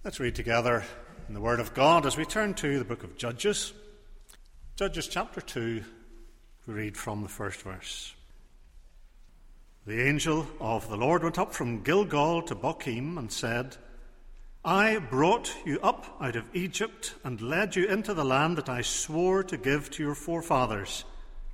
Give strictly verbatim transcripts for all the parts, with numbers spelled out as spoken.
Let's read together in the Word of God as we turn to the book of Judges. Judges chapter two, we read from the first verse. The angel of the Lord went up from Gilgal to Bochim and said, I brought you up out of Egypt and led you into the land that I swore to give to your forefathers.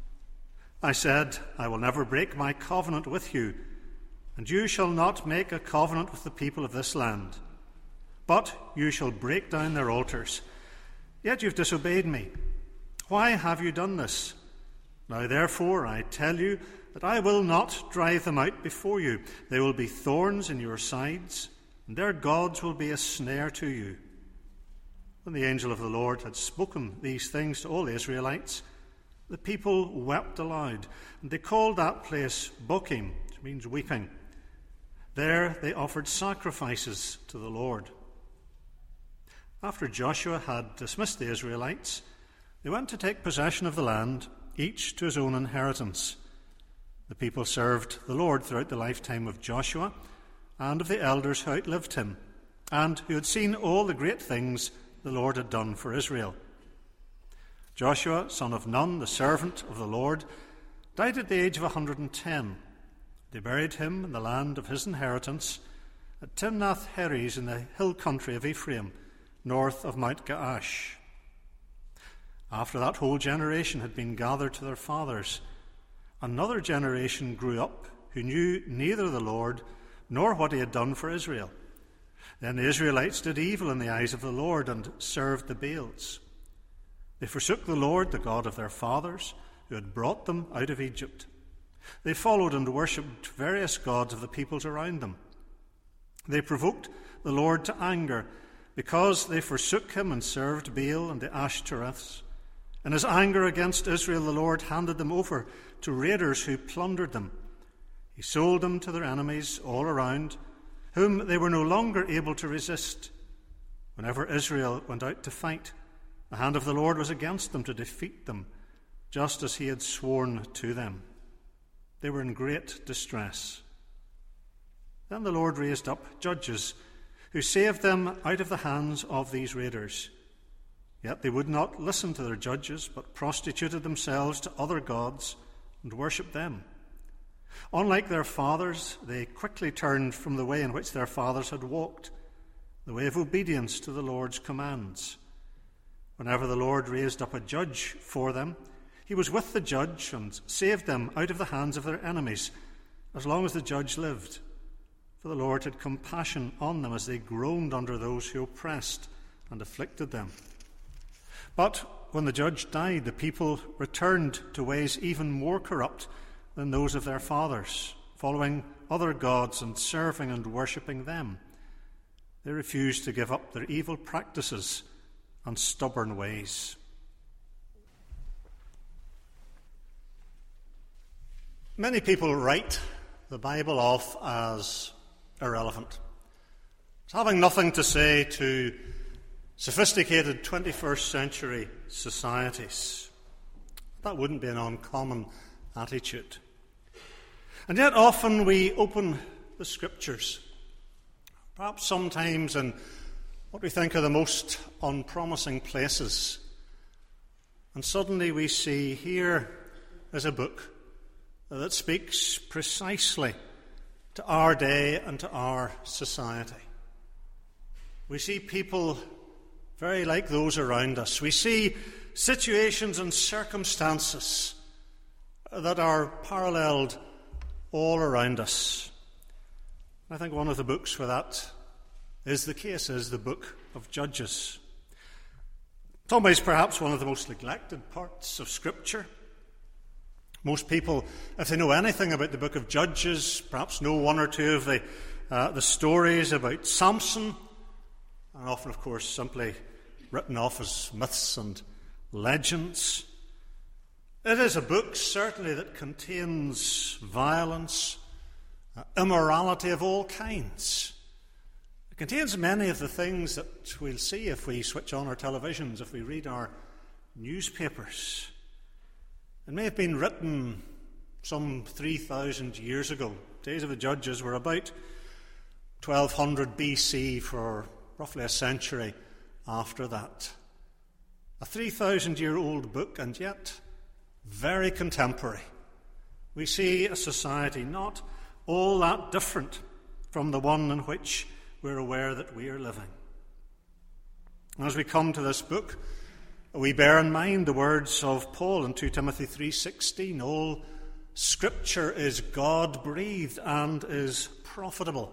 I said, I will never break my covenant with you, and you shall not make a covenant with the people of this land. But you shall break down their altars. Yet you've disobeyed me. Why have you done this? Now therefore I tell you that I will not drive them out before you. They will be thorns in your sides, and their gods will be a snare to you. When the angel of the Lord had spoken these things to all the Israelites, the people wept aloud, and they called that place Bochim, which means weeping. There they offered sacrifices to the Lord. After Joshua had dismissed the Israelites, they went to take possession of the land, each to his own inheritance. The people served the Lord throughout the lifetime of Joshua and of the elders who outlived him, and who had seen all the great things the Lord had done for Israel. Joshua, son of Nun, the servant of the Lord, died at the age of one hundred and ten. They buried him in the land of his inheritance at Timnath-Heres in the hill country of Ephraim, north of Mount Gaash. After that whole generation had been gathered to their fathers, another generation grew up who knew neither the Lord nor what he had done for Israel. Then the Israelites did evil in the eyes of the Lord and served the Baals. They forsook the Lord, the God of their fathers, who had brought them out of Egypt. They followed and worshipped various gods of the peoples around them. They provoked the Lord to anger because they forsook him and served Baal and the Ashtoreths. In his anger against Israel, the Lord handed them over to raiders who plundered them. He sold them to their enemies all around, whom they were no longer able to resist. Whenever Israel went out to fight, the hand of the Lord was against them to defeat them, just as he had sworn to them. They were in great distress. Then the Lord raised up judges who saved them out of the hands of these raiders. Yet they would not listen to their judges, but prostituted themselves to other gods and worshipped them. Unlike their fathers, they quickly turned from the way in which their fathers had walked, the way of obedience to the Lord's commands. Whenever the Lord raised up a judge for them, he was with the judge and saved them out of the hands of their enemies, as long as the judge lived. For the Lord had compassion on them as they groaned under those who oppressed and afflicted them. But when the judge died, the people returned to ways even more corrupt than those of their fathers, following other gods and serving and worshipping them. They refused to give up their evil practices and stubborn ways. Many people write the Bible off as irrelevant. It's having nothing to say to sophisticated twenty-first century societies. That wouldn't be an uncommon attitude. And yet often we open the Scriptures, perhaps sometimes in what we think are the most unpromising places, and suddenly we see here is a book that speaks precisely to our day and to our society. We see people very like those around us. We see situations and circumstances that are paralleled all around us. I think one of the books where that is the case is the book of Judges. It's always perhaps one of the most neglected parts of Scripture. Most people, if they know anything about the book of Judges, perhaps know one or two of the, uh, the stories about Samson, and often, of course, simply written off as myths and legends. It is a book, certainly, that contains violence, uh, immorality of all kinds. It contains many of the things that we'll see if we switch on our televisions, if we read our newspapers. It may have been written some three thousand years ago. The days of the Judges were about twelve hundred B C for roughly a century after that. A three thousand year old book, and yet very contemporary. We see a society not all that different from the one in which we're aware that we are living. As we come to this book, we bear in mind the words of Paul in Second Timothy three sixteen. All Scripture is God-breathed and is profitable.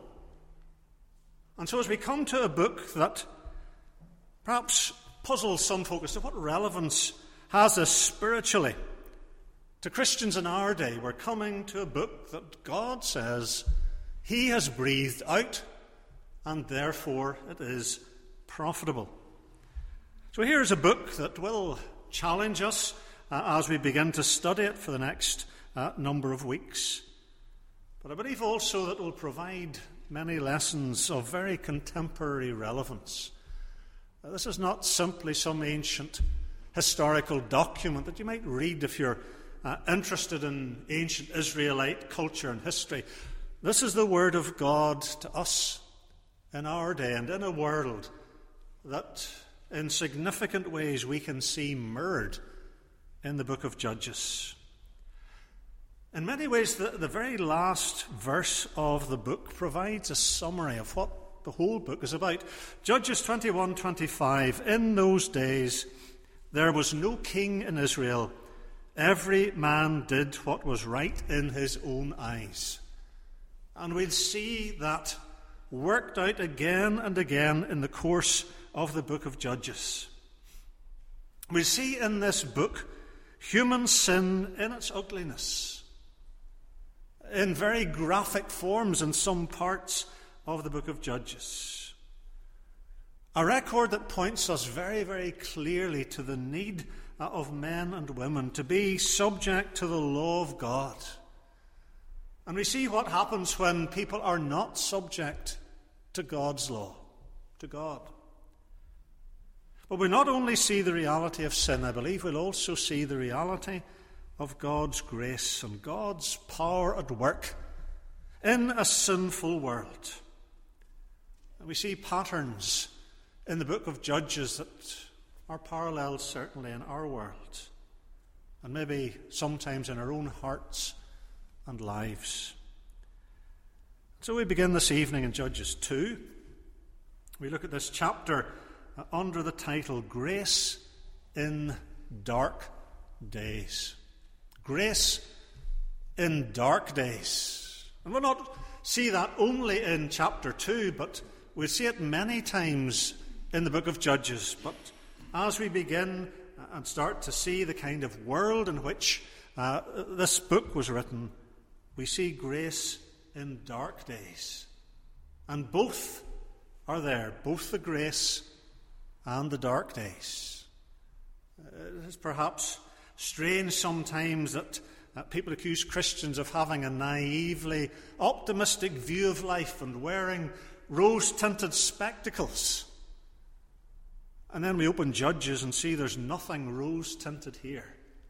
And so as we come to a book that perhaps puzzles some folk as to what relevance has this spiritually to Christians in our day, we're coming to a book that God says He has breathed out, and therefore it is profitable. So here is a book that will challenge us uh, as we begin to study it for the next uh, number of weeks. But I believe also that it will provide many lessons of very contemporary relevance. Uh, this is not simply some ancient historical document that you might read if you're uh, interested in ancient Israelite culture and history. This is the Word of God to us in our day and in a world that in significant ways we can see mirrored in the book of Judges. In many ways, the, the very last verse of the book provides a summary of what the whole book is about. Judges twenty-one twenty-five. In those days there was no king in Israel. Every man did what was right in his own eyes. And we'll see that worked out again and again in the course of the book of Judges. We see in this book human sin in its ugliness, in very graphic forms in some parts of the book of Judges. A record that points us very, very clearly to the need of men and women to be subject to the law of God. And we see what happens when people are not subject to God's law, to God. But we not only see the reality of sin, I believe we'll also see the reality of God's grace and God's power at work in a sinful world. And we see patterns in the book of Judges that are parallels certainly in our world, and maybe sometimes in our own hearts and lives. So we begin this evening in Judges two. We look at this chapter uh, under the title Grace in Dark Days. Grace in dark days. And we'll not see that only in chapter two, but we'll see it many times in the book of Judges. But as we begin and start to see the kind of world in which uh, this book was written, we see grace in dark days. And both are there, both the grace and the dark days. It is perhaps strange sometimes that uh, people accuse Christians of having a naively optimistic view of life and wearing rose-tinted spectacles. And then we open Judges and see there's nothing rose-tinted here.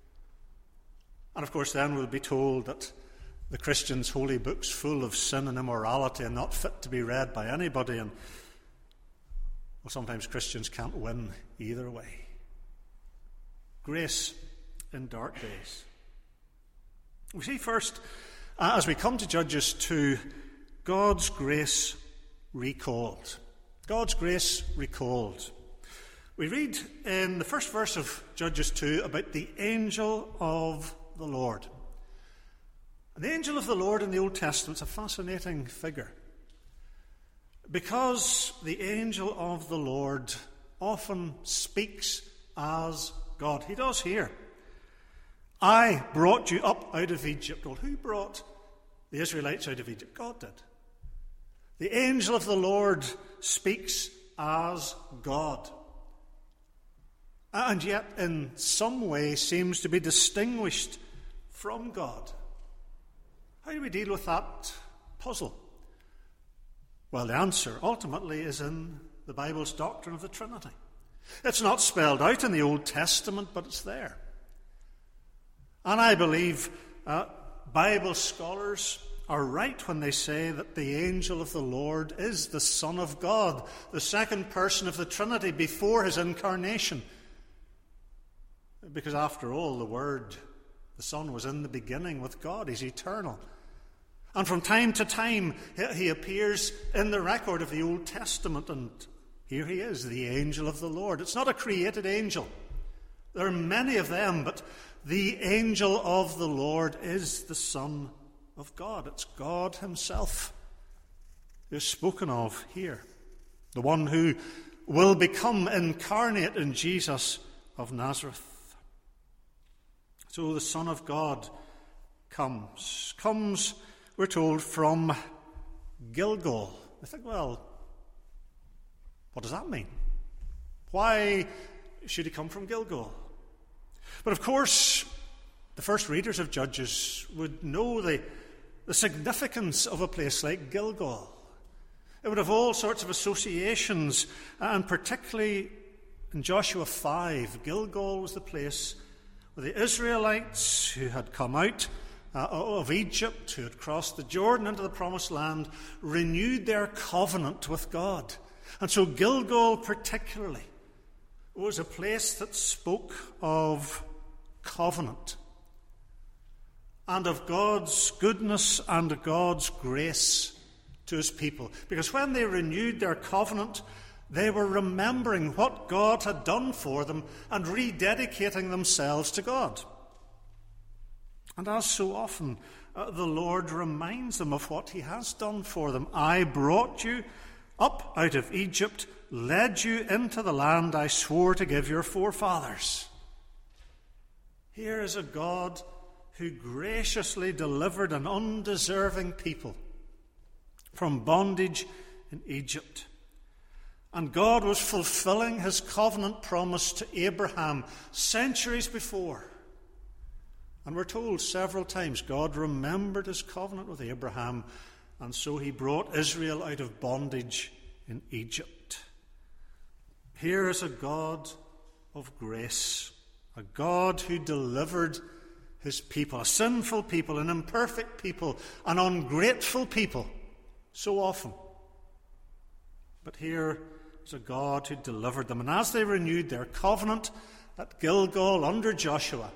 And of course then we'll be told that the Christian's holy book's full of sin and immorality and not fit to be read by anybody. And well, sometimes Christians can't win either way. Grace in dark days. We see first, uh, as we come to Judges two, God's grace recalled. God's grace recalled. We read in the first verse of Judges two about the angel of the Lord. And the angel of the Lord in the Old Testament is a fascinating figure, because the angel of the Lord often speaks as God. He does here. I brought you up out of Egypt. Well, who brought the Israelites out of Egypt? God did. The angel of the Lord speaks as God, and yet in some way seems to be distinguished from God. How do we deal with that puzzle? Well, the answer ultimately is in the Bible's doctrine of the Trinity. It's not spelled out in the Old Testament, but it's there. And I believe uh, Bible scholars are right when they say that the angel of the Lord is the Son of God, the second person of the Trinity before his incarnation. Because after all, the Word, the Son, was in the beginning with God. He's eternal. And from time to time, he appears in the record of the Old Testament, and here he is, the angel of the Lord. It's not a created angel. There are many of them, but the angel of the Lord is the Son of God. It's God himself who is spoken of here. The one who will become incarnate in Jesus of Nazareth. So the Son of God comes. Comes, we're told, from Gilgal. I think, well, what does that mean? Why should he come from Gilgal? But of course, the first readers of Judges would know the, the significance of a place like Gilgal. It would have all sorts of associations, and particularly in Joshua five, Gilgal was the place where the Israelites who had come out uh, of Egypt, who had crossed the Jordan into the Promised Land, renewed their covenant with God. And so Gilgal particularly was a place that spoke of covenant and of God's goodness and God's grace to his people. Because when they renewed their covenant, they were remembering what God had done for them and rededicating themselves to God. And as so often, uh, the Lord reminds them of what he has done for them. I brought you up out of Egypt, led you into the land I swore to give your forefathers. Here is a God who graciously delivered an undeserving people from bondage in Egypt. And God was fulfilling his covenant promise to Abraham centuries before. And we're told several times God remembered his covenant with Abraham, and so he brought Israel out of bondage in Egypt. Here is a God of grace, a God who delivered his people, a sinful people, an imperfect people, an ungrateful people, so often. But here is a God who delivered them. And as they renewed their covenant at Gilgal under Joshua,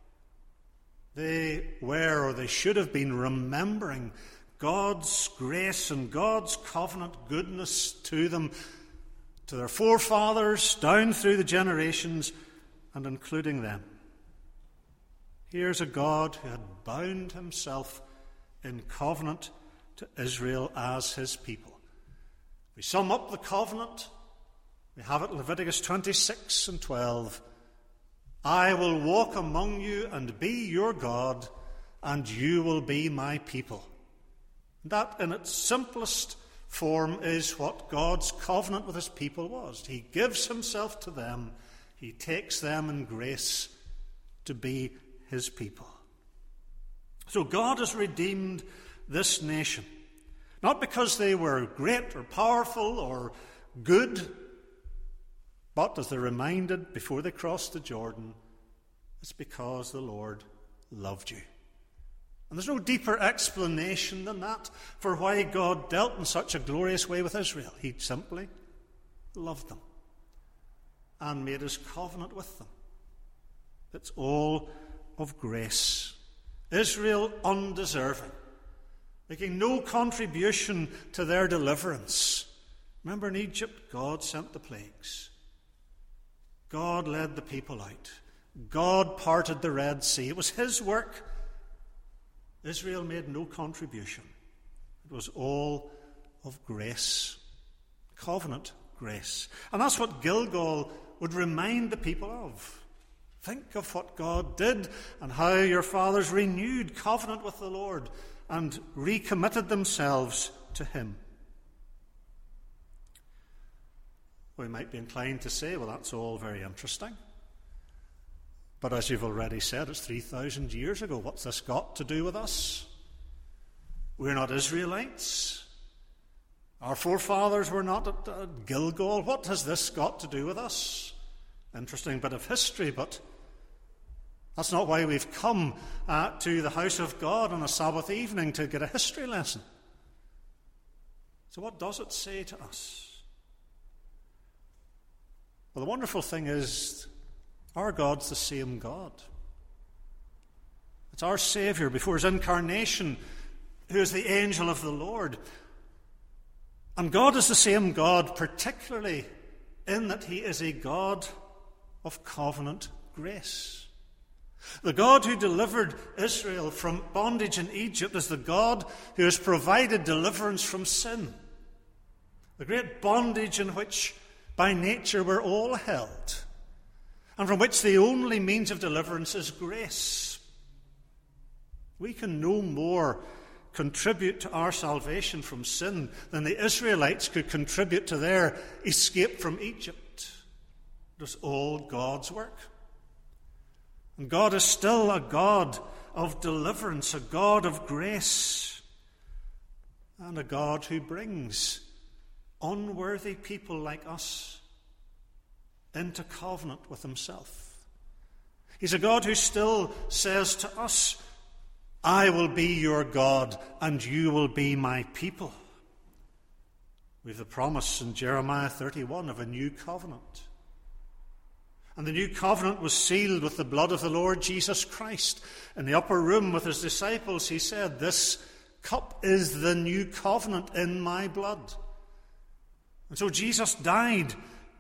they were, or they should have been, remembering God's grace and God's covenant goodness to them, to their forefathers, down through the generations, and including them. Here's a God who had bound himself in covenant to Israel as his people. We sum up the covenant. We have it in Leviticus twenty-six and twelve. I will walk among you and be your God, and you will be my people. That, in its simplest form, is what God's covenant with his people was. He gives himself to them. He takes them in grace to be his people. So God has redeemed this nation, not because they were great or powerful or good, but, as they're reminded before they crossed the Jordan, it's because the Lord loved you. And there's no deeper explanation than that for why God dealt in such a glorious way with Israel. He simply loved them and made his covenant with them. It's all of grace. Israel undeserving, making no contribution to their deliverance. Remember, in Egypt, God sent the plagues. God led the people out. God parted the Red Sea. It was his work. Israel made no contribution. It was all of grace. Covenant grace. And that's what Gilgal would remind the people of. Think of what God did and how your fathers renewed covenant with the Lord and recommitted themselves to him. We might be inclined to say, well, that's all very interesting. But as you've already said, it's three thousand years ago. What's this got to do with us? We're not Israelites. Our forefathers were not at uh, Gilgal. What has this got to do with us? Interesting bit of history, but That's not why we've come uh, to the house of God on a Sabbath evening to get a history lesson. So what does it say to us? Well, the wonderful thing is, our God's the same God. It's our Saviour before his incarnation, who is the angel of the Lord. And God is the same God, particularly in that he is a God of covenant grace. The God who delivered Israel from bondage in Egypt is the God who has provided deliverance from sin, the great bondage in which by nature we're all held, and from which the only means of deliverance is grace. We can no more contribute to our salvation from sin than the Israelites could contribute to their escape from Egypt. It was all God's work. And God is still a God of deliverance, a God of grace, and a God who brings unworthy people like us into covenant with himself. He's a God who still says to us, I will be your God and you will be my people. We have the promise in Jeremiah thirty-one of a new covenant. And the new covenant was sealed with the blood of the Lord Jesus Christ. In the upper room with his disciples, he said, this cup is the new covenant in my blood. And so Jesus died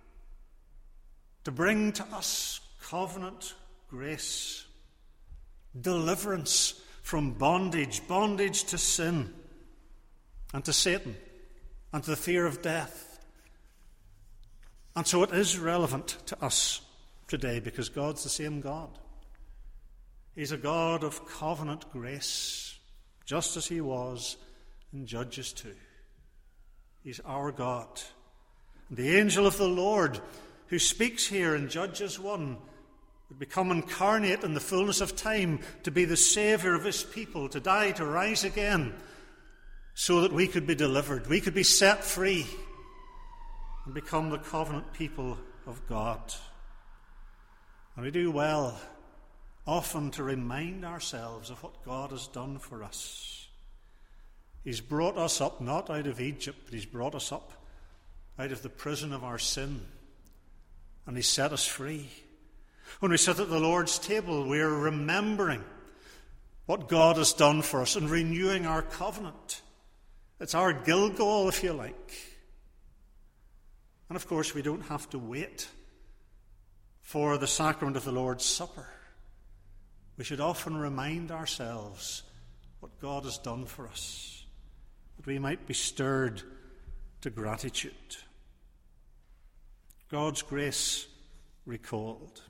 to bring to us covenant grace, deliverance from bondage, bondage to sin and to Satan and to the fear of death. And so it is relevant to us today because God's the same God. He's a God of covenant grace, just as he was in Judges two. He's our God. The angel of the Lord, who speaks here in Judges one, would become incarnate in the fullness of time to be the Saviour of his people, to die, to rise again, so that we could be delivered, we could be set free, and become the covenant people of God. And we do well often to remind ourselves of what God has done for us. He's brought us up not out of Egypt, but he's brought us up out of the prison of our sin, and he set us free. When we sit at the Lord's table, we are remembering what God has done for us and renewing our covenant. It's our Gilgal, if you like. And of course, we don't have to wait for the sacrament of the Lord's Supper. We should often remind ourselves what God has done for us, that we might be stirred to gratitude. God's grace recalled.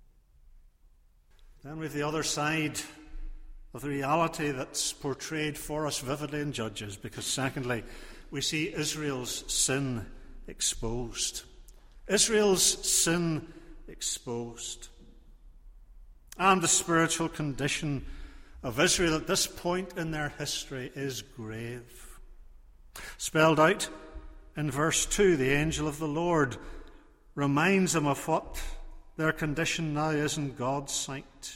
Then we have the other side of the reality that's portrayed for us vividly in Judges, because secondly, we see Israel's sin exposed. Israel's sin exposed. And the spiritual condition of Israel at this point in their history is grave. Spelled out in verse two, the angel of the Lord reminds them of what their condition now is in God's sight.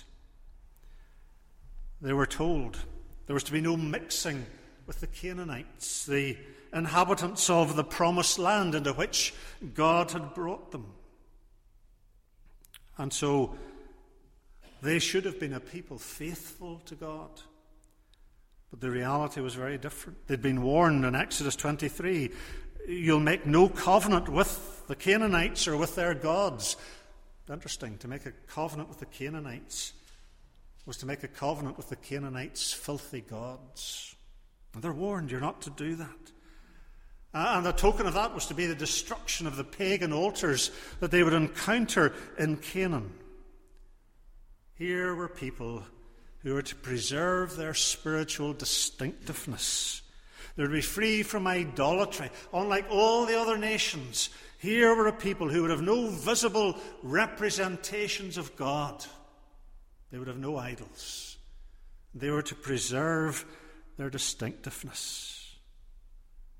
They were told there was to be no mixing with the Canaanites, the inhabitants of the promised land into which God had brought them. And so they should have been a people faithful to God. But the reality was very different. They'd been warned in Exodus twenty-three, you'll make no covenant with the Canaanites or with their gods. Interesting, to make a covenant with the Canaanites was to make a covenant with the Canaanites' filthy gods. And they're warned, you're not to do that. And the token of that was to be the destruction of the pagan altars that they would encounter in Canaan. Here were people who were to preserve their spiritual distinctiveness. They would be free from idolatry. Unlike all the other nations, here were a people who would have no visible representations of God. They would have no idols. They were to preserve their distinctiveness.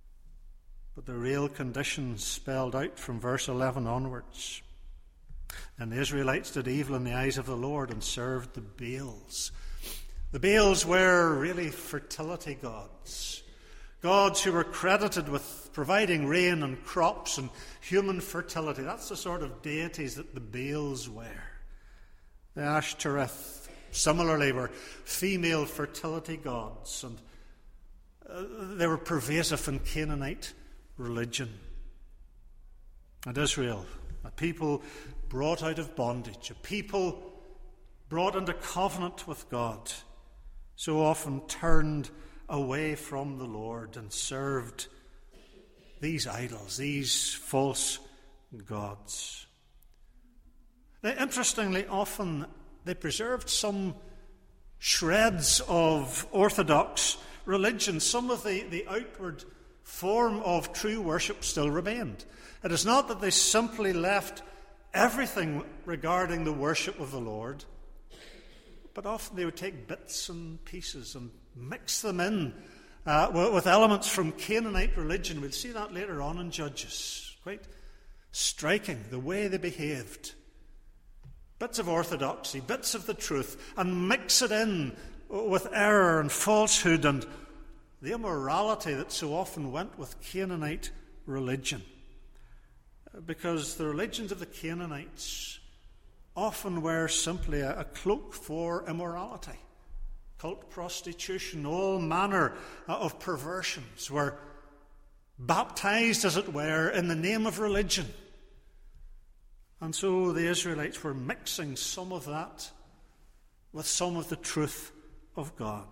But the real conditions spelled out from verse eleven onwards. And the Israelites did evil in the eyes of the Lord and served the Baals. The Baals were really fertility gods. Gods who were credited with providing rain and crops and human fertility. That's the sort of deities that the Baals were. The Ashtoreth, similarly, were female fertility gods, and uh, they were pervasive in Canaanite religion. And Israel, a people brought out of bondage, a people brought into covenant with God, so often turned away from the Lord and served these idols, these false gods. They, interestingly, often they preserved some shreds of orthodox religion. Some of the, the outward form of true worship still remained. It is not that they simply left everything regarding the worship of the Lord, but often they would take bits and pieces and mix them in uh, with elements from Canaanite religion. We'll see that later on in Judges. Quite striking, the way they behaved. Bits of orthodoxy, bits of the truth, and mix it in with error and falsehood and the immorality that so often went with Canaanite religion. Because the religions of the Canaanites often were simply a, a cloak for immorality. Cult prostitution, all manner of perversions were baptized, as it were, in the name of religion. And so the Israelites were mixing some of that with some of the truth of God.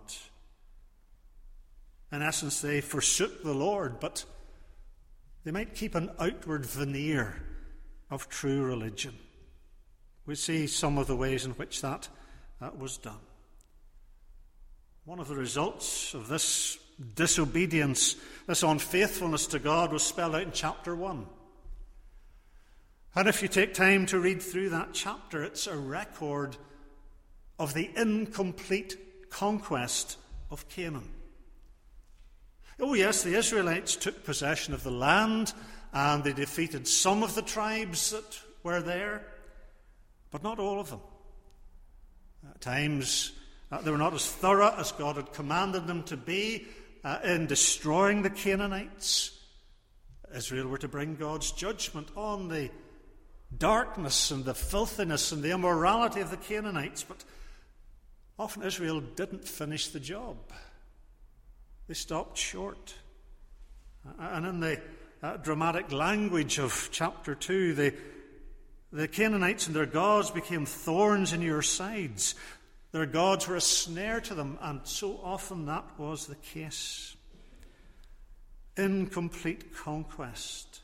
In essence, they forsook the Lord, but they might keep an outward veneer of true religion. We see some of the ways in which that, that was done. One of the results of this disobedience, this unfaithfulness to God, was spelled out in chapter one. And if you take time to read through that chapter, it's a record of the incomplete conquest of Canaan. Oh yes, the Israelites took possession of the land and they defeated some of the tribes that were there, but not all of them. At times uh, they were not as thorough as God had commanded them to be uh, in destroying the Canaanites. Israel were to bring God's judgment on the darkness and the filthiness and the immorality of the Canaanites, but often Israel didn't finish the job. They stopped short. And in the uh, dramatic language of chapter two, the, the Canaanites and their gods became thorns in your sides. Their gods were a snare to them, and so often that was the case. Incomplete conquest.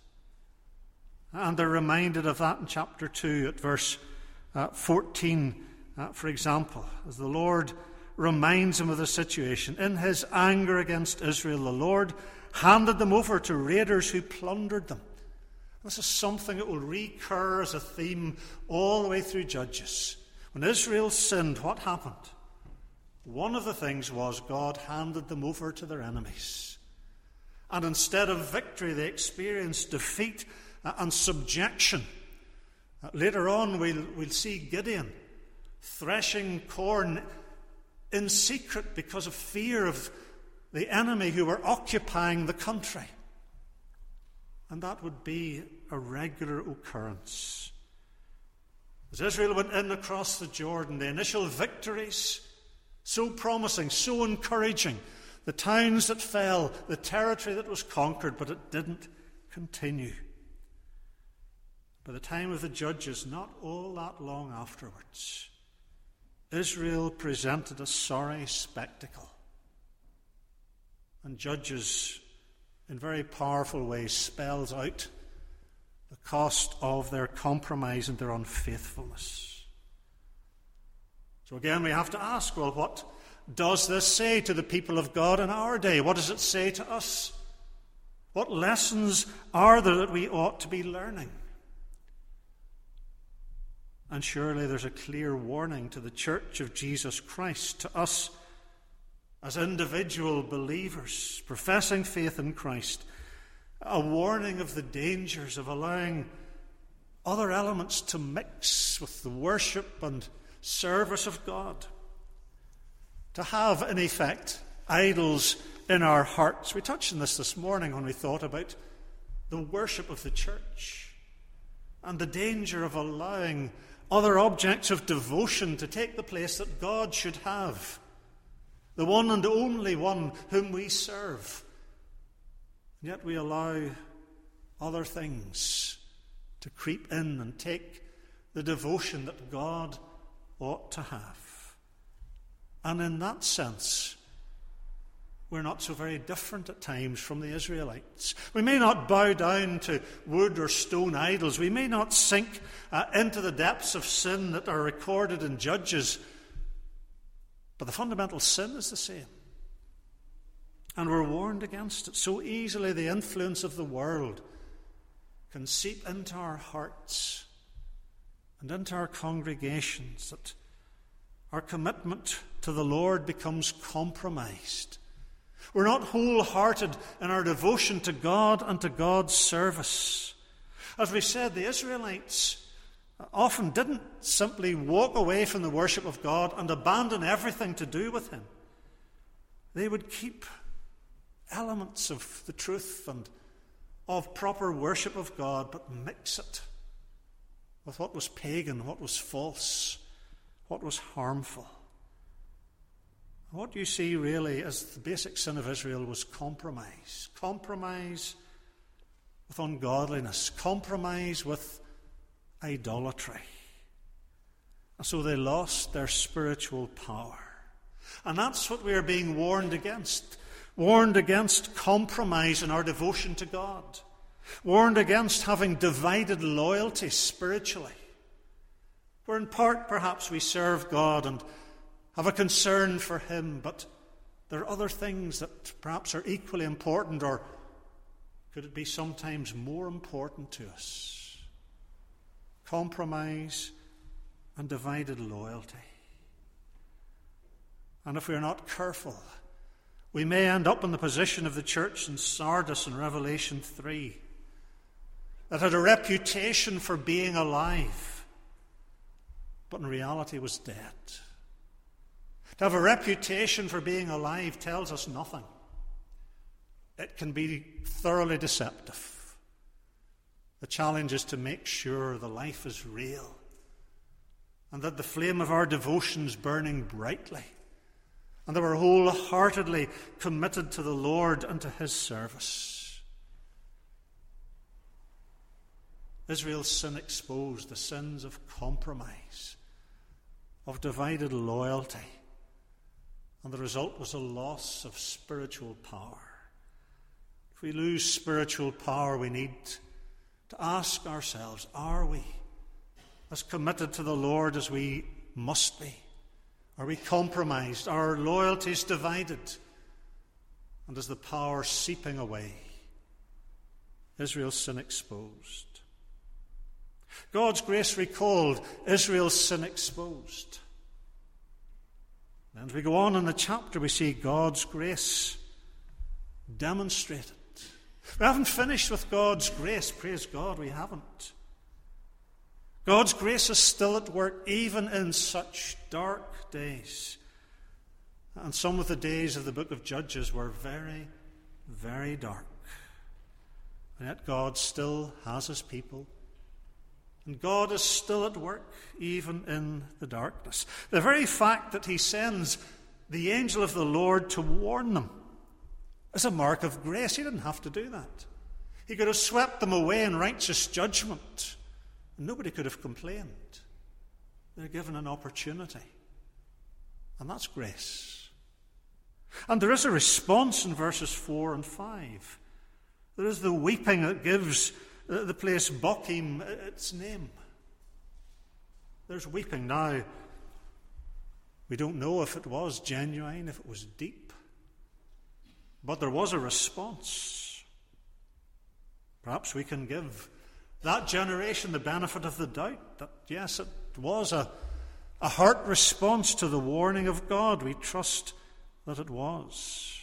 And they're reminded of that in chapter two at verse uh, fourteen, uh, for example, as the Lord reminds him of the situation. In his anger against Israel, the Lord handed them over to raiders who plundered them. This is something that will recur as a theme all the way through Judges. When Israel sinned, what happened? One of the things was God handed them over to their enemies. And instead of victory, they experienced defeat and subjection. Later on, we'll, we'll see Gideon threshing corn in secret because of fear of the enemy who were occupying the country. And that would be a regular occurrence. As Israel went in across the Jordan, the initial victories, so promising, so encouraging, the towns that fell, the territory that was conquered, but it didn't continue. By the time of the Judges, not all that long afterwards, Israel presented a sorry spectacle. And Judges, in very powerful ways, spells out the cost of their compromise and their unfaithfulness. So again, we have to ask, well, what does this say to the people of God in our day? What does it say to us? What lessons are there that we ought to be learning? And surely there's a clear warning to the Church of Jesus Christ, to us as individual believers professing faith in Christ, a warning of the dangers of allowing other elements to mix with the worship and service of God. To have, in effect, idols in our hearts. We touched on this this morning when we thought about the worship of the church and the danger of allowing other objects of devotion to take the place that God should have, the one and only one whom we serve. And yet we allow other things to creep in and take the devotion that God ought to have. And in that sense, we're not so very different at times from the Israelites. We may not bow down to wood or stone idols. We may not sink uh, into the depths of sin that are recorded in Judges. But the fundamental sin is the same. And we're warned against it. So easily the influence of the world can seep into our hearts and into our congregations, that our commitment to the Lord becomes compromised. We're not wholehearted in our devotion to God and to God's service. As we said, the Israelites often didn't simply walk away from the worship of God and abandon everything to do with Him. They would keep elements of the truth and of proper worship of God, but mix it with what was pagan, what was false, what was harmful. What you see really as the basic sin of Israel was compromise. Compromise with ungodliness. Compromise with idolatry. And so they lost their spiritual power. And that's what we are being warned against. Warned against compromise in our devotion to God. Warned against having divided loyalty spiritually. Where in part perhaps we serve God and have a concern for Him, but there are other things that perhaps are equally important, or could it be sometimes more important to us? Compromise and divided loyalty. And if we're not careful, we may end up in the position of the church in Sardis in Revelation three, that had a reputation for being alive, but in reality was dead. To have a reputation for being alive tells us nothing. It can be thoroughly deceptive. The challenge is to make sure the life is real and that the flame of our devotion is burning brightly and that we're wholeheartedly committed to the Lord and to His service. Israel's sin exposed the sins of compromise, of divided loyalty. And the result was a loss of spiritual power. If we lose spiritual power, we need to ask ourselves, are we as committed to the Lord as we must be? Are we compromised? Are our loyalties divided? And is the power seeping away? Israel's sin exposed. God's grace recalled, Israel's sin exposed. And as we go on in the chapter, we see God's grace demonstrated. We haven't finished with God's grace, praise God, we haven't. God's grace is still at work, even in such dark days. And some of the days of the book of Judges were very, very dark. And yet God still has His people. And God is still at work, even in the darkness. The very fact that He sends the angel of the Lord to warn them is a mark of grace. He didn't have to do that. He could have swept them away in righteous judgment. Nobody could have complained. They're given an opportunity. And that's grace. And there is a response in verses four and five. There is the weeping that gives the place Bochim its name. There's weeping. Now, we don't know if it was genuine, if it was deep. But there was a response. Perhaps we can give that generation the benefit of the doubt that, yes, it was a, a heart response to the warning of God. We trust that it was.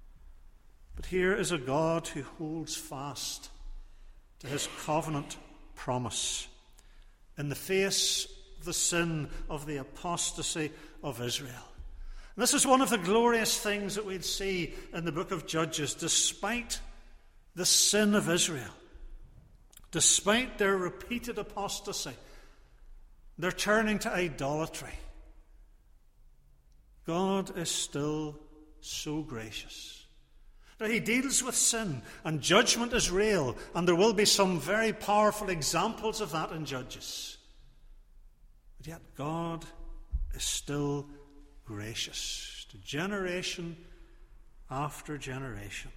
But here is a God who holds fast to His covenant promise in the face of the sin of the apostasy of Israel. And this is one of the glorious things that we'd see in the book of Judges. Despite the sin of Israel, despite their repeated apostasy, their turning to idolatry, God is still so gracious. Now, he deals with sin, and judgment is real, and there will be some very powerful examples of that in Judges. But yet God is still gracious to generation after generation.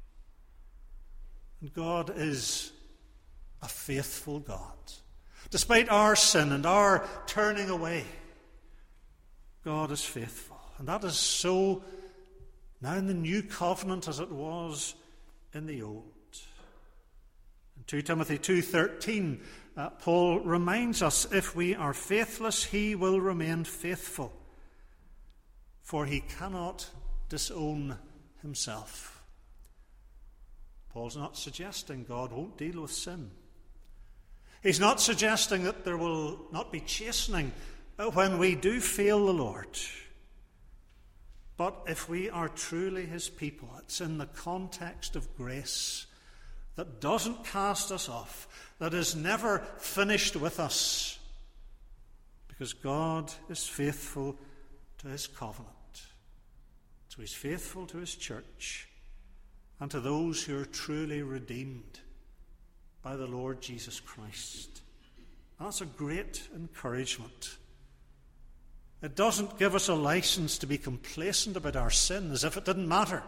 And God is a faithful God. Despite our sin and our turning away, God is faithful. And that is so now in the new covenant as it was in the old. In Second Timothy two thirteen, uh, Paul reminds us, if we are faithless, he will remain faithful, for he cannot disown himself. Paul's not suggesting God won't deal with sin. He's not suggesting that there will not be chastening when we do fail the Lord. But if we are truly his people, it's in the context of grace that doesn't cast us off, that is never finished with us, because God is faithful to his covenant. So he's faithful to his church and to those who are truly redeemed by the Lord Jesus Christ. And that's a great encouragement. It doesn't give us a license to be complacent about our sin as if it didn't matter.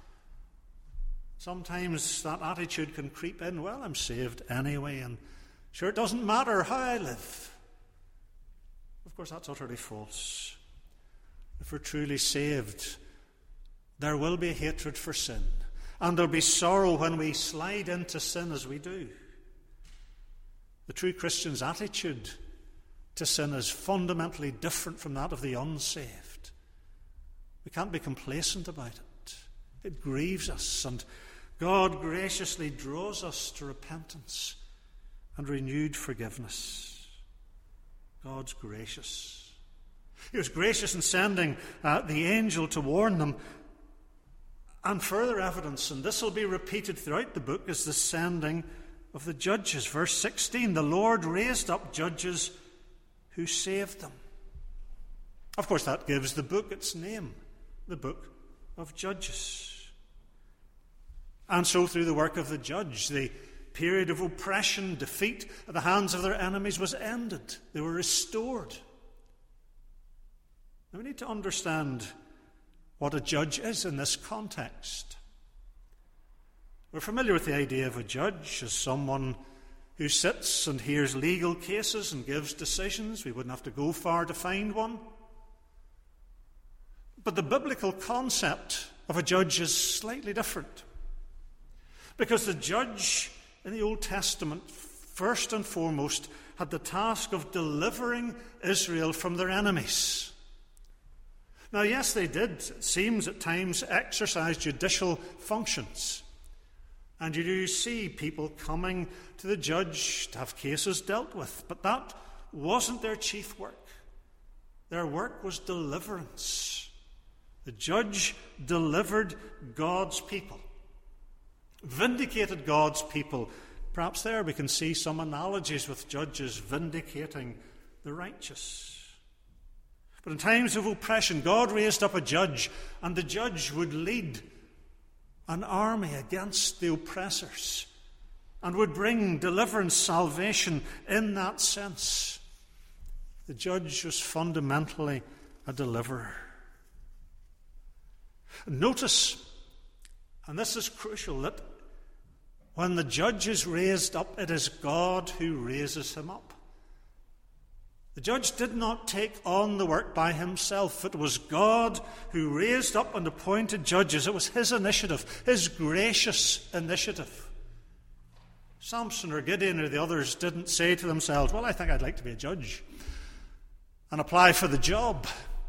Sometimes that attitude can creep in. Well, I'm saved anyway, and sure, it doesn't matter how I live. Of course, that's utterly false. If we're truly saved, there will be hatred for sin, and there'll be sorrow when we slide into sin as we do. The true Christian's attitude to sin is fundamentally different from that of the unsaved. We can't be complacent about it. It grieves us, and God graciously draws us to repentance and renewed forgiveness. God's gracious. He was gracious in sending uh, the angel to warn them. And further evidence, and this will be repeated throughout the book, is the sending of the judges. Verse sixteen, the Lord raised up judges who saved them. Of course, that gives the book its name, the book of Judges. And so through the work of the judge, the period of oppression, defeat at the hands of their enemies was ended. They were restored. Now we need to understand what a judge is in this context. We're familiar with the idea of a judge as someone who sits and hears legal cases and gives decisions. We wouldn't have to go far to find one. But the biblical concept of a judge is slightly different. Because the judge in the Old Testament, first and foremost, had the task of delivering Israel from their enemies. Now, yes, they did, it seems at times, exercise judicial functions. And you do see people coming to the judge to have cases dealt with. But that wasn't their chief work. Their work was deliverance. The judge delivered God's people, vindicated God's people. Perhaps there we can see some analogies with judges vindicating the righteous. But in times of oppression, God raised up a judge, and the judge would lead an army against the oppressors and would bring deliverance, salvation in that sense. The judge was fundamentally a deliverer. Notice, and this is crucial, that when the judge is raised up, it is God who raises him up. The judge did not take on the work by himself. It was God who raised up and appointed judges. It was his initiative, his gracious initiative. Samson or Gideon or the others didn't say to themselves, well, I think I'd like to be a judge, and apply for the job.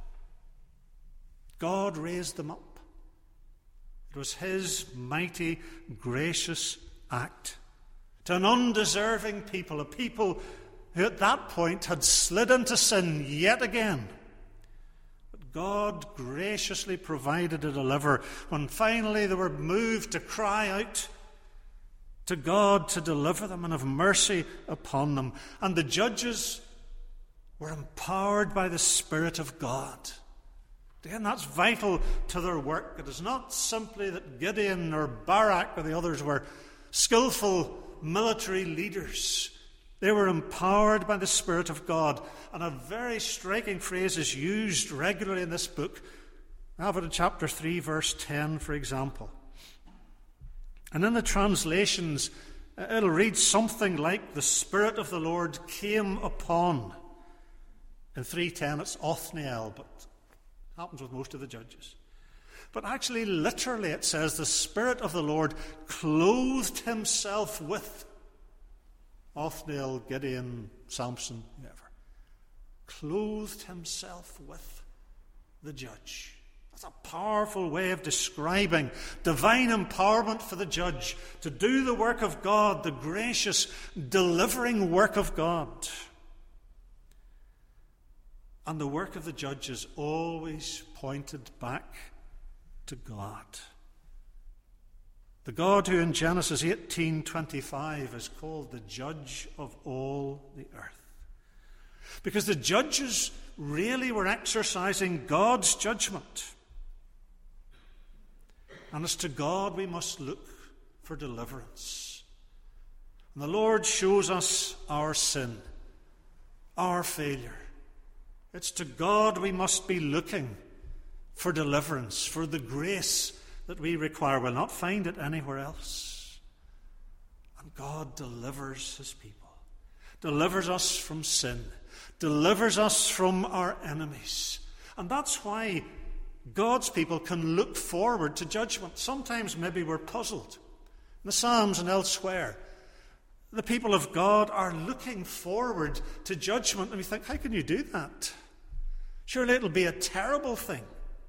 God raised them up. It was his mighty, gracious act to an undeserving people, a people who at that point had slid into sin yet again. But God graciously provided a deliverer when finally they were moved to cry out to God to deliver them and have mercy upon them. And the judges were empowered by the Spirit of God. Again, that's vital to their work. It is not simply that Gideon or Barak or the others were skillful military leaders. They were empowered by the Spirit of God. And a very striking phrase is used regularly in this book. I have it in chapter three, verse ten, for example. And in the translations, it'll read something like, the Spirit of the Lord came upon. In three ten, it's Othniel, but it happens with most of the judges. But actually, literally, it says, the Spirit of the Lord clothed himself with Othniel, Gideon, Samson, whoever. Clothed himself with the judge. That's a powerful way of describing divine empowerment for the judge to do the work of God, the gracious, delivering work of God. And the work of the judge is always pointed back to God. The God who in Genesis eighteen twenty-five is called the judge of all the earth. Because the judges really were exercising God's judgment. And it's to God we must look for deliverance. And the Lord shows us our sin, our failure. It's to God we must be looking for deliverance, for the grace that we require. We'll not find it anywhere else. And God delivers his people, delivers us from sin, delivers us from our enemies. And that's why God's people can look forward to judgment. Sometimes maybe we're puzzled. In the Psalms and elsewhere, the people of God are looking forward to judgment. And we think, how can you do that? Surely it'll be a terrible thing.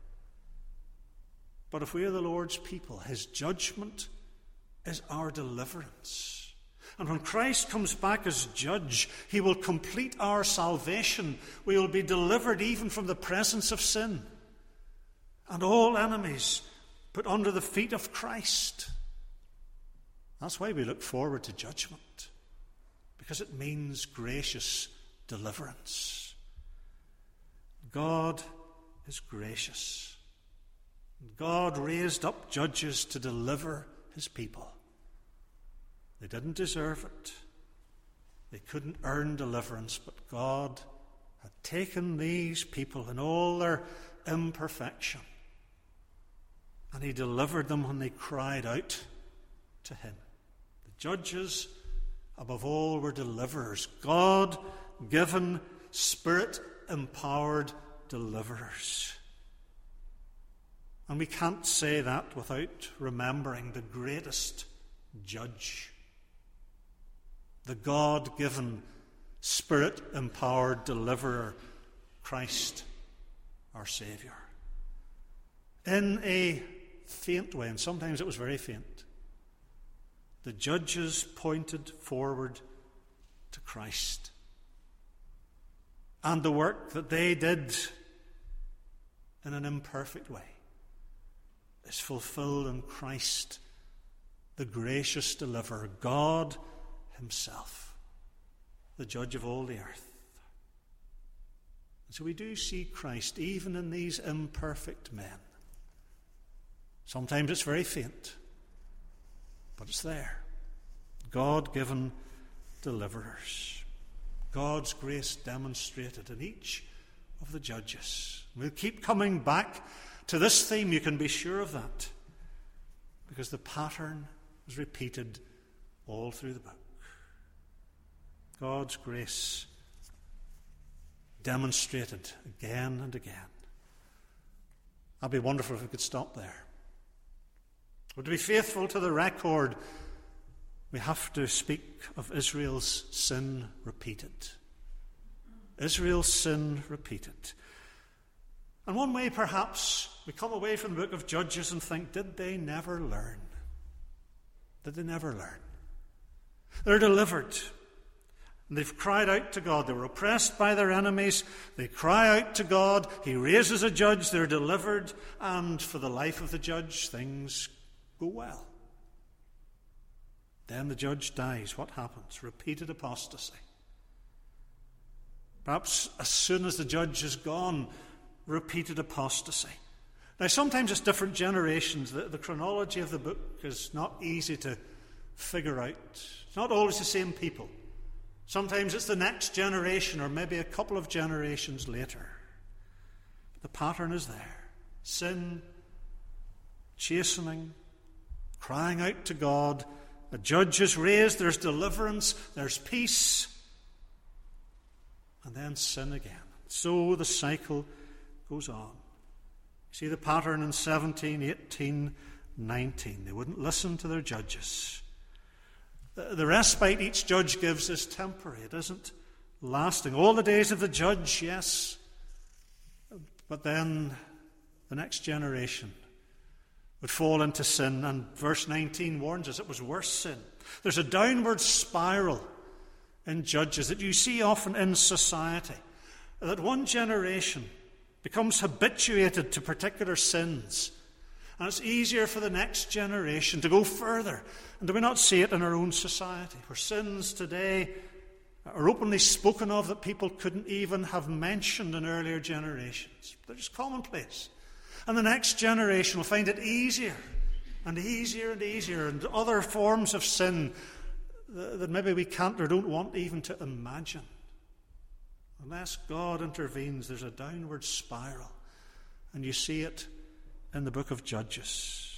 But if we are the Lord's people, his judgment is our deliverance. And when Christ comes back as judge, he will complete our salvation. We will be delivered even from the presence of sin. And all enemies put under the feet of Christ. That's why we look forward to judgment. Because it means gracious deliverance. God is gracious. God raised up judges to deliver his people. They didn't deserve it. They couldn't earn deliverance, but God had taken these people in all their imperfection, and he delivered them when they cried out to him. The judges, above all, were deliverers. God-given, Spirit-empowered deliverers. And we can't say that without remembering the greatest judge. The God-given, Spirit-empowered deliverer, Christ, our Saviour. In a faint way, and sometimes it was very faint, the judges pointed forward to Christ. And the work that they did in an imperfect way is fulfilled in Christ, the gracious deliverer, God himself, the judge of all the earth. And so we do see Christ even in these imperfect men. Sometimes it's very faint, but it's there. God-given deliverers. God's grace demonstrated in each of the judges. We'll keep coming back to this theme, you can be sure of that, because the pattern is repeated all through the book. God's grace demonstrated again and again. That'd be wonderful if we could stop there. But to be faithful to the record, we have to speak of Israel's sin repeated. Israel's sin repeated. And one way, perhaps, we come away from the book of Judges and think, did they never learn? Did they never learn? They're delivered. And they've cried out to God. They were oppressed by their enemies. They cry out to God. He raises a judge. They're delivered. And for the life of the judge, things go well. Then the judge dies. What happens? Repeated apostasy. Perhaps as soon as the judge is gone, repeated apostasy. Now, sometimes it's different generations. The, the chronology of the book is not easy to figure out. It's not always the same people. Sometimes it's the next generation or maybe a couple of generations later. But the pattern is there. Sin, chastening, crying out to God. A judge is raised. There's deliverance. There's peace. And then sin again. So the cycle goes on. See the pattern in seventeen, eighteen, nineteen. They wouldn't listen to their judges. The respite each judge gives is temporary. It isn't lasting. All the days of the judge, yes. But then the next generation would fall into sin. And verse nineteen warns us it was worse sin. There's a downward spiral in judges that you see often in society. That one generation becomes habituated to particular sins. And it's easier for the next generation to go further. And do we not see it in our own society, where sins today are openly spoken of that people couldn't even have mentioned in earlier generations? They're just commonplace. And the next generation will find it easier and easier and easier, and other forms of sin that maybe we can't or don't want even to imagine. Unless God intervenes, there's a downward spiral. And you see it in the book of Judges.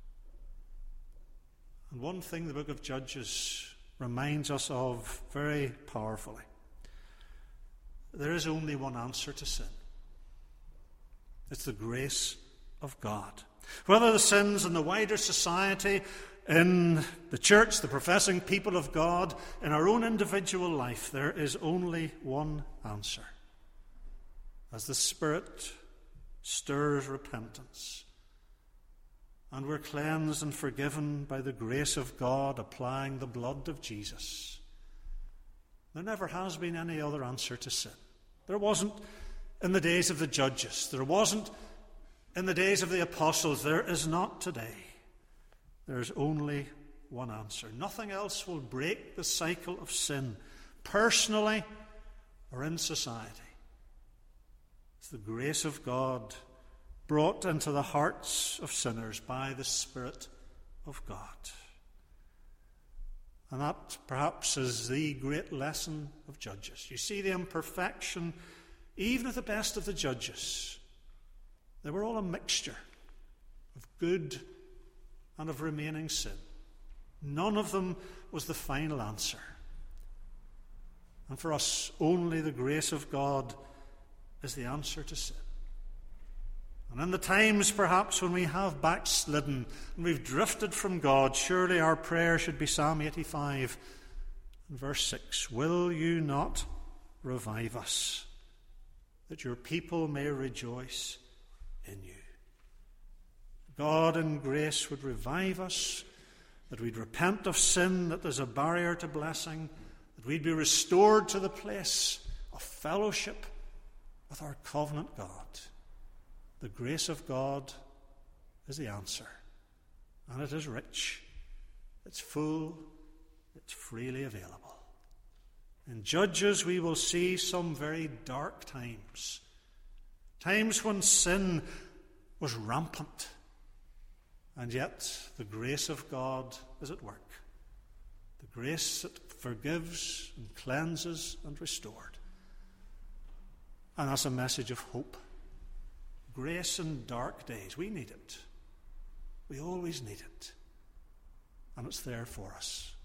And one thing the book of Judges reminds us of very powerfully: there is only one answer to sin. It's the grace of God. Whether the sins in the wider society, in the church, the professing people of God, in our own individual life, there is only one answer. As the Spirit stirs repentance, and we're cleansed and forgiven by the grace of God applying the blood of Jesus, there never has been any other answer to sin. There wasn't in the days of the judges. There wasn't in the days of the apostles. There is not today. There's only one answer. Nothing else will break the cycle of sin, personally or in society. It's the grace of God brought into the hearts of sinners by the Spirit of God. And that perhaps is the great lesson of Judges. You see the imperfection, even of the best of the judges. They were all a mixture of good and of remaining sin. None of them was the final answer. And for us, only the grace of God is the answer to sin. And in the times, perhaps, when we have backslidden and we've drifted from God, surely our prayer should be Psalm eighty-five and verse six. Will you not revive us, that your people may rejoice in you? God in grace would revive us, that we'd repent of sin, that there's a barrier to blessing, that we'd be restored to the place of fellowship with our covenant God. The grace of God is the answer, and it is rich, it's full, it's freely available. In Judges we will see some very dark times, times when sin was rampant, and yet the grace of God is at work. The grace that forgives and cleanses and restored. And that's a message of hope. Grace in dark days. We need it. We always need it. And it's there for us.